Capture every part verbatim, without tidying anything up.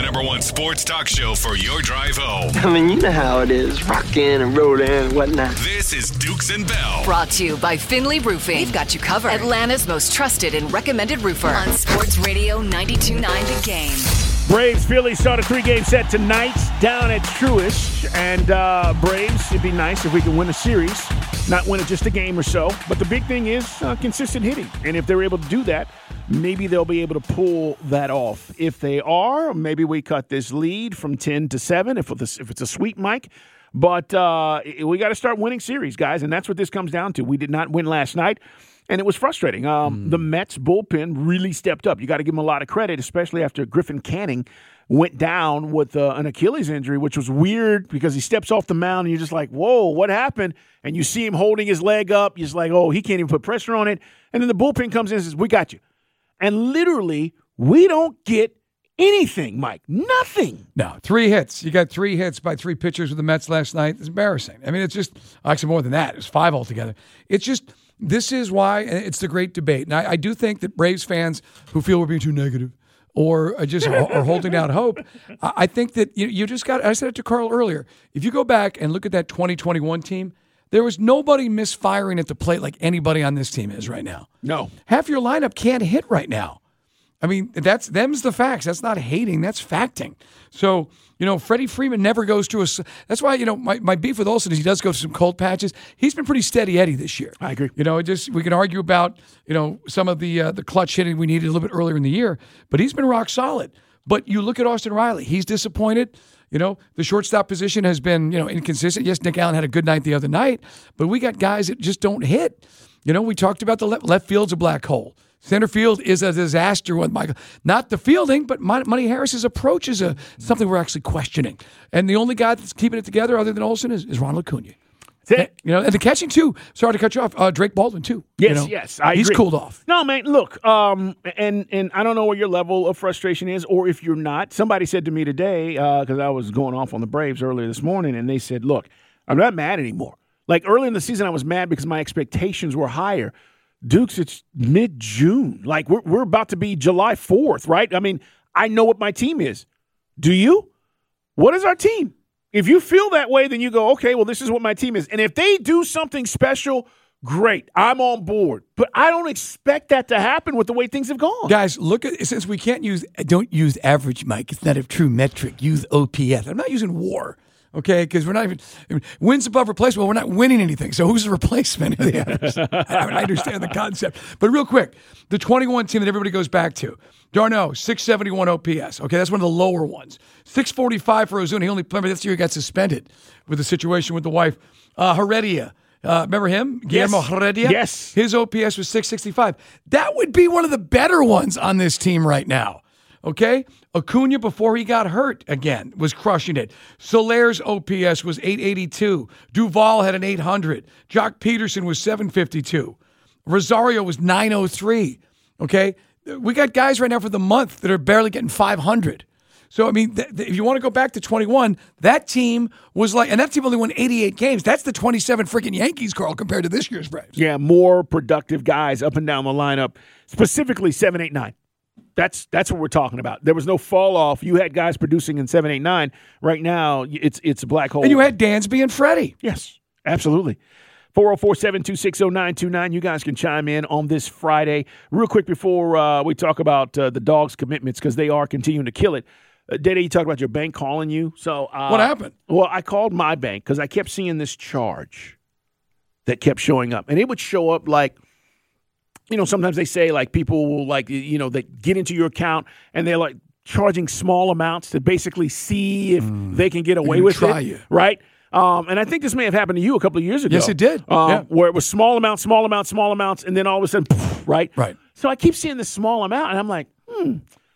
the number one sports talk show for your drive home. I mean, you know how it is, rockin' and rollin' and whatnot. This is Dukes and Bell. Brought to you by Finley Roofing. We've got you covered. Atlanta's most trusted and recommended roofer on Sports Radio ninety-two point nine The Game. Braves Phillies start a three-game set tonight down at Truist. And uh, Braves, it'd be nice if we could win a series, not win it just a game or so. But the big thing is uh, consistent hitting. And if they're able to do that, maybe they'll be able to pull that off. If they are, maybe we cut this lead from ten to seven if it's, if it's a sweep, Mike. But uh, we got to start winning series, guys, and that's what this comes down to. We did not win last night, and it was frustrating. Um, mm. The Mets bullpen really stepped up. You got to give them a lot of credit, especially after Griffin Canning went down with uh, an Achilles injury, which was weird because he steps off the mound, and you're just like, whoa, what happened? And you see him holding his leg up. You're just like, oh, he can't even put pressure on it. And then the bullpen comes in and says, we got you. And literally, we don't get anything, Mike. Nothing. No, three hits. You got three hits by three pitchers with the Mets last night. It's embarrassing. I mean, it's just actually more than that. It was five altogether. It's just this is why it's the great debate. And I, I do think that Braves fans who feel we're being too negative or are just are holding out hope, I, I think that you, you just got. I said it to Carl earlier. If you go back and look at that twenty twenty-one team, there was nobody misfiring at the plate like anybody on this team is right now. No, half your lineup can't hit right now. I mean, that's them's the facts. That's not hating. That's facting. So, you know, Freddie Freeman never goes to a – that's why, you know, my, my beef with Olsen is he does go through some cold patches. He's been pretty steady Eddie this year. I agree. You know, it just we can argue about, you know, some of the uh, the clutch hitting we needed a little bit earlier in the year, but he's been rock solid. But you look at Austin Riley. He's disappointed. You know, the shortstop position has been, you know, inconsistent. Yes, Nick Allen had a good night the other night, but we got guys that just don't hit. You know, we talked about the left, left field's a black hole. Center field is a disaster with Michael. Not the fielding, but Monty Harris's approach is a, something we're actually questioning. And the only guy that's keeping it together other than Olsen is, is Ronald Acuna. That's it. And, you know, and the catching, too. Sorry to cut you off. Uh, Drake Baldwin, too. Yes, you know, yes. I he's agree. cooled off. No, man, look, um, and, and I don't know what your level of frustration is or if you're not. Somebody said to me today, because uh, I was going off on the Braves earlier this morning, and they said, look, I'm not mad anymore. Like early in the season, I was mad because my expectations were higher. Dukes, it's mid-June. Like, we're we're about to be July fourth, right? I mean, I know what my team is. Do you? What is our team? If you feel that way, then you go, okay, well, this is what my team is. And if they do something special, great. I'm on board. But I don't expect that to happen with the way things have gone. Guys, look at, since we can't use, don't use average, Mike. It's not a true metric. Use O P S. I'm not using WAR. Okay, because we're not even I mean, wins above replacement. Well, we're not winning anything. So who's the replacement of the others? I, mean, I understand the concept, but real quick, the twenty-one team that everybody goes back to: Darno, six seventy-one O P S. Okay, that's one of the lower ones. six forty-five for Ozuna. He only remember this year he got suspended with the situation with the wife. Uh, Heredia. Uh, remember him? Guillermo yes. Heredia? Yes. His O P S was six sixty-five. That would be one of the better ones on this team right now. Okay? Acuna, before he got hurt again, was crushing it. Soler's O P S was eight eighty-two. Duvall had an eight hundred. Jock Peterson was seven fifty-two. Rosario was nine oh three. Okay? We got guys right now for the month that are barely getting five hundred. So, I mean, th- th- if you want to go back to twenty-one, that team was like, and that team only won eighty-eight games. That's the twenty-seven freaking Yankees, Carl, compared to this year's Braves. Yeah, more productive guys up and down the lineup, specifically seven, eight, nine. That's that's what we're talking about. There was no fall off. You had guys producing in seven, eight, nine. Right now, it's it's a black hole. And you had Dansby and Freddie. Yes, absolutely. four oh four, seven two six, oh nine two nine. You guys can chime in on this Friday. Real quick before uh, we talk about uh, the Dogs' commitments, because they are continuing to kill it. Uh, Dede, you talked about your bank calling you. So uh, what happened? Well, I called my bank because I kept seeing this charge that kept showing up. And it would show up like, you know, sometimes they say like people will like, you know, they get into your account and they're like charging small amounts to basically see if mm. they can get away with try it. You. Right? Um, and I think this may have happened to you a couple of years ago. Yes, it did. Um, yeah. Where it was small amounts, small amounts, small amounts, and then all of a sudden, poof, right? Right. So I keep seeing this small amount, and I'm like, hmm,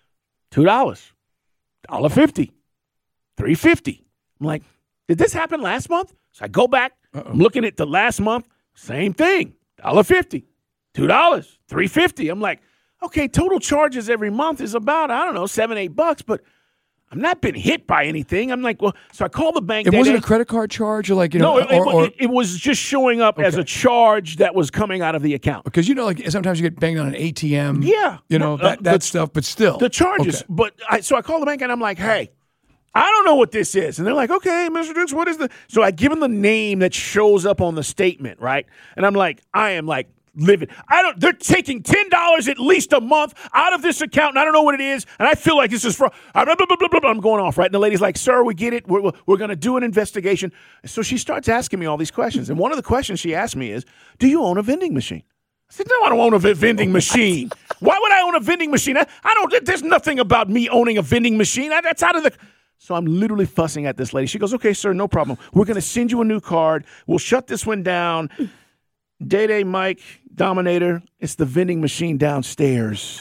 two dollars, one dollar fifty, three fifty. I'm like, did this happen last month? So I go back. Uh-oh. I'm looking at the last month. Same thing, one dollar fifty, two dollars, three fifty. I'm like, okay, total charges every month is about, I don't know, seven, eight bucks, but I'm not been hit by anything. I'm like, well, so I call the bank. It that wasn't day. a credit card charge, or like you know, No, it, or, or, it, it was just showing up Okay. as a charge that was coming out of the account. because you know, like sometimes you get banged on an A T M. Yeah. you know Uh, that, that the- stuff, but still The charges. Okay. But I, so I call the bank and I'm like, hey, I don't know what this is. And they're like, okay, Mister Dukes, what is the? So I give them the name that shows up on the statement, right? And I'm like, I am like livid. I don't. They're taking ten dollars at least a month out of this account, and I don't know what it is. And I feel like this is fraud. Blah, blah, blah, blah, blah, blah. I'm going off, right? And the lady's like, sir, we get it. We're, we're, we're going to do an investigation. So she starts asking me all these questions. And one of the questions she asked me is, do you own a vending machine? I said, no, I don't own a v- vending machine. Why would I own a vending machine? I, I don't. There's nothing about me owning a vending machine. I, that's out of the. So I'm literally fussing at this lady. She goes, okay, sir, no problem. We're going to send you a new card. We'll shut this one down. Day Day Mike, Dominator, it's the vending machine downstairs.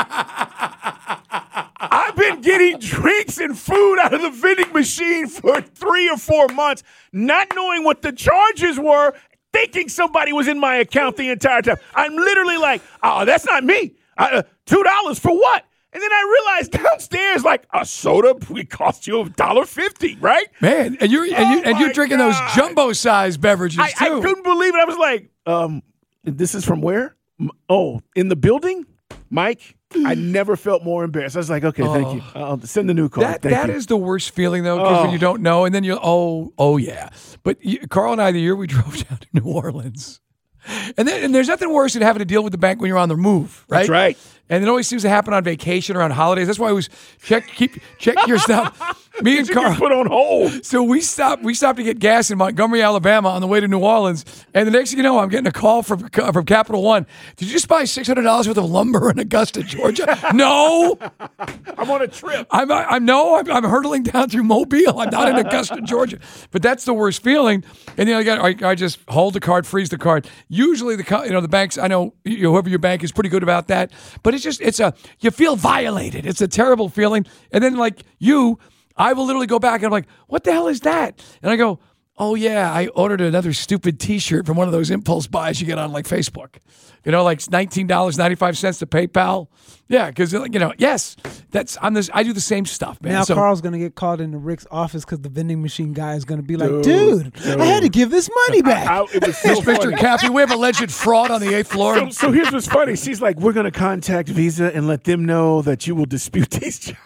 I've been getting drinks and food out of the vending machine for three or four months, not knowing what the charges were, thinking somebody was in my account the entire time. I'm literally like, oh, that's not me. Uh, two dollars for what? And then I realized downstairs, like, a soda would cost you a dollar fifty, right? Man, and you're and, you, Oh and you're my drinking God. those jumbo-sized beverages I, too. I couldn't believe it. I was like, um, this is from where? M- Oh, in the building? Mike, I never felt more embarrassed. I was like, okay, thank you. I'll send the new card. That Thank that you. is the worst feeling though, because when Oh. you don't know, and then you're oh oh yeah. But you, Carl and I, the year we drove down to New Orleans, and then and there's nothing worse than having to deal with the bank when you're on the move, right? That's right. And it always seems to happen on vacation or on holidays. That's why I always check keep check your stuff. Me and You Carl. get put on hold. So we stopped. We stopped to get gas in Montgomery, Alabama, on the way to New Orleans. And the next thing you know, I'm getting a call from from Capital One. Did you just buy six hundred dollars worth of lumber in Augusta, Georgia? No, I'm on a trip. I'm. I'm no. I'm, I'm hurtling down through Mobile. I'm not in Augusta, Georgia. But that's the worst feeling. And then I got. I, I just hold the card, freeze the card. Usually the co- you know the banks. I know you know, whoever your bank is pretty good about that. But it's just it's a you feel violated. It's a terrible feeling. And then like you. I will literally go back and I'm like, what the hell is that? And I go, oh, yeah, I ordered another stupid T-shirt from one of those impulse buys you get on like Facebook. You know, like nineteen dollars and ninety-five cents to PayPal. Yeah, because, you know, yes, that's I'm this. I do the same stuff, man. Now So- Carl's going to get called into Rick's office because the vending machine guy is going to be like, dude, I had to give this money back. I, it was so Yes, Mister funny. Caffey, we have alleged fraud on the eighth floor. So, so here's what's funny. She's like, we're going to contact Visa and let them know that you will dispute these charges.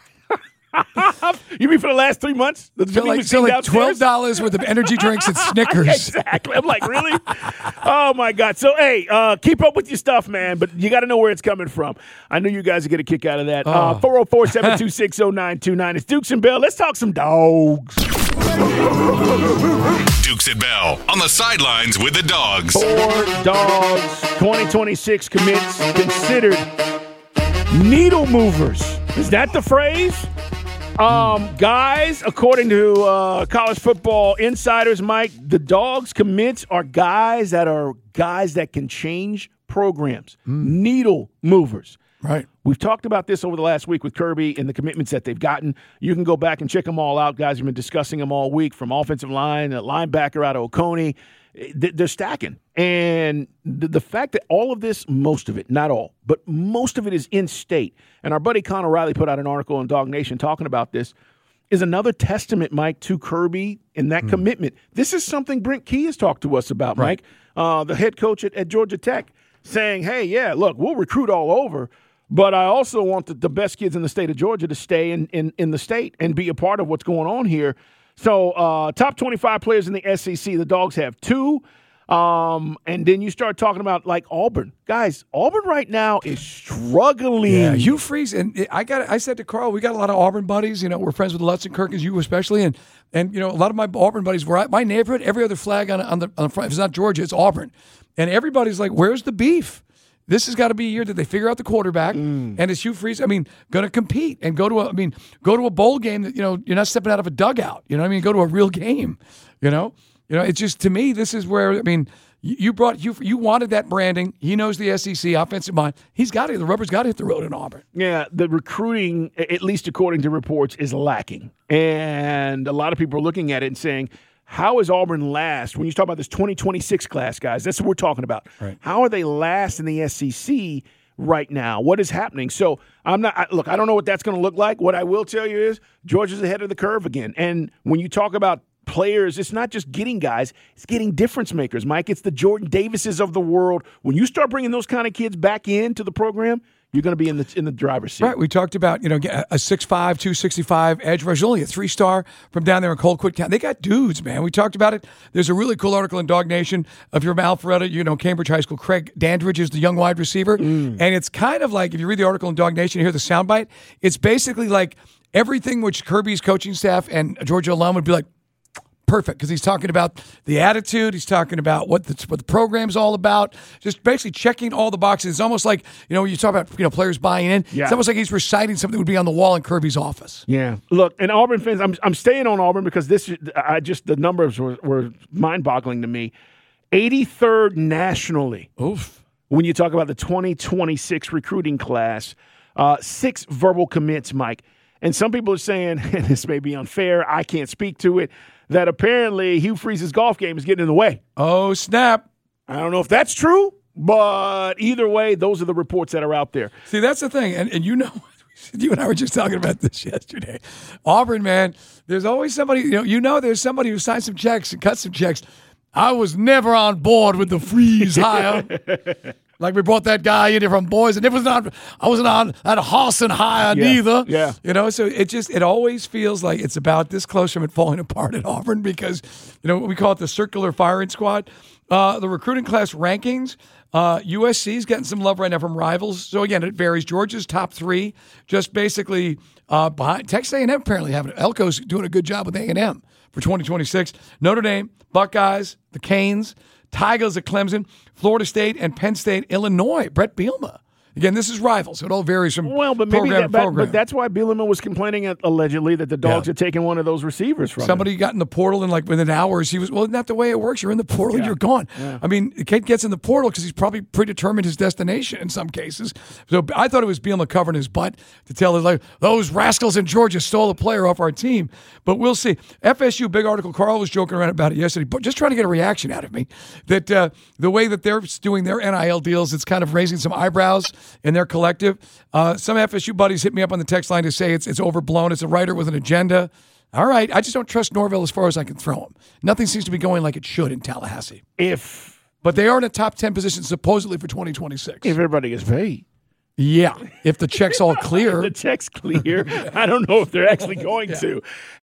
You mean for the last three months? The So vending like, so machine like twelve downstairs? dollars worth of energy drinks and Snickers. Exactly. I'm like, really? Oh, my God. So, hey, uh, keep up with your stuff, man, but you got to know where it's coming from. I know you guys are going to kick out of that. Uh, four oh four, seven two six, oh nine two nine. It's Dukes and Bell. Let's talk some dogs. Dukes and Bell on the sidelines with the dogs. Four dogs, twenty twenty-six commits considered needle movers. Is that the phrase? Um, guys, according to uh, college football insiders, Mike, the dogs commits are guys that are guys that can change programs, needle movers. Right. We've talked about this over the last week with Kirby and the commitments that they've gotten. You can go back and check them all out. Guys have been discussing them all week, from offensive line, a linebacker out of Oconee. They're stacking. And the, the fact that all of this, most of it, not all, but most of it is in state. And our buddy Connor Riley put out an article in Dog Nation talking about this, is another testament, Mike, to Kirby and that mm. commitment. This is something Brent Key has talked to us about, right. Mike, uh, the head coach at, at Georgia Tech, saying, hey, yeah, look, we'll recruit all over, but I also want the, the best kids in the state of Georgia to stay in, in, in the state and be a part of what's going on here. So uh, top twenty-five players in the S E C, the Dogs have two. Um, and then you start talking about like Auburn. Guys, Auburn right now is struggling. Yeah, Hugh Freeze, and I got. I said to Carl, we got a lot of Auburn buddies. You know, we're friends with Lutz and Kirk, as you especially, and and you know, a lot of my Auburn buddies were at my neighborhood. Every other flag on on the on the front, if it's not Georgia, it's Auburn, and everybody's like, "Where's the beef?" This has got to be a year that they figure out the quarterback, mm. and is Hugh Freeze, I mean, going to compete and go to a, I mean, go to a bowl game that, you know, you're not stepping out of a dugout. You know what I mean? Go to a real game, you know? You know, it's just, to me, this is where, I mean, you brought, you you wanted that branding. He knows the S E C offensive mind. He's got to, the rubber's got to hit the road in Auburn. Yeah, the recruiting, at least according to reports, is lacking. And a lot of people are looking at it and saying, how is Auburn last? When you talk about this twenty twenty-six class, guys, that's what we're talking about. Right. How are they last in the S E C right now? What is happening? So I'm not I, look. I don't know what that's going to look like. What I will tell you is Georgia's ahead of the curve again. And when you talk about players, it's not just getting guys, it's getting difference makers, Mike. It's the Jordan Davises of the world. When you start bringing those kind of kids back into the program, you're going to be in the in the driver's seat. Right. We talked about, you know, a six five, two sixty-five edge rush, only a three-star from down there in Colquitt County. They got dudes, man. We talked about it. There's a really cool article in Dog Nation of your Alpharetta, you know, Cambridge High School. Craig Dandridge is the young wide receiver. Mm. And it's kind of like, if you read the article in Dog Nation, you hear the soundbite, it's basically like everything which Kirby's coaching staff and Georgia alum would be like, perfect, because he's talking about the attitude. He's talking about what the, what the program's all about. Just basically checking all the boxes. It's almost like, you know, when you talk about, you know, players buying in. Yeah. It's almost like he's reciting something that would be on the wall in Kirby's office. Yeah. Look, and Auburn fans, I'm I'm staying on Auburn because this, I just the numbers were, were mind-boggling to me. eighty-third nationally. Oof. When you talk about the twenty twenty-six recruiting class, uh, six verbal commits, Mike. And some people are saying, and this may be unfair, I can't speak to it, that apparently Hugh Freeze's golf game is getting in the way. Oh, snap. I don't know if that's true, but either way, those are the reports that are out there. See, that's the thing. And, and you know, you and I were just talking about this yesterday. Auburn, man, there's always somebody, you know, you know there's somebody who signed some checks and cut some checks. I was never on board with the Freeze hire. Like we brought that guy in here from Boise, and it was not. I wasn't on that Hawson hire yeah, neither. Yeah, you know. So it just it always feels like it's about this close from it falling apart at Auburn because you know we call it the circular firing squad. Uh, the recruiting class rankings. Uh, U S C's getting some love right now from rivals. So again, it varies. Georgia's top three, just basically uh, behind. Texas A and M apparently having Elko's doing a good job with A and M for twenty twenty-six. Notre Dame, Buckeyes, the Canes. Tigers at Clemson, Florida State, and Penn State, Illinois. Brett Bielema. Again, this is rivals. So it all varies from well, but maybe program that, to program. But that's why Bielema was complaining at, allegedly that the Dogs yeah. had taken one of those receivers from Somebody him. got in the portal and like within hours he was, well, isn't that the way it works? You're in the portal, yeah. you're gone. Yeah. I mean, the kid gets in the portal because he's probably predetermined his destination in some cases. So I thought it was Bielema covering his butt to tell us, like, those rascals in Georgia stole a player off our team. But we'll see. F S U, big article. Carl was joking around about it yesterday, but just trying to get a reaction out of me that uh, the way that they're doing their N I L deals, it's kind of raising some eyebrows in their collective. Uh, some F S U buddies hit me up on the text line to say it's it's overblown. It's a writer with an agenda. All right. I just don't trust Norvell as far as I can throw him. Nothing seems to be going like it should in Tallahassee. If, But they are in a top ten position supposedly for twenty twenty-six. If everybody gets paid. Yeah. If the check's all clear. the check's clear. I don't know if they're actually going yeah. to.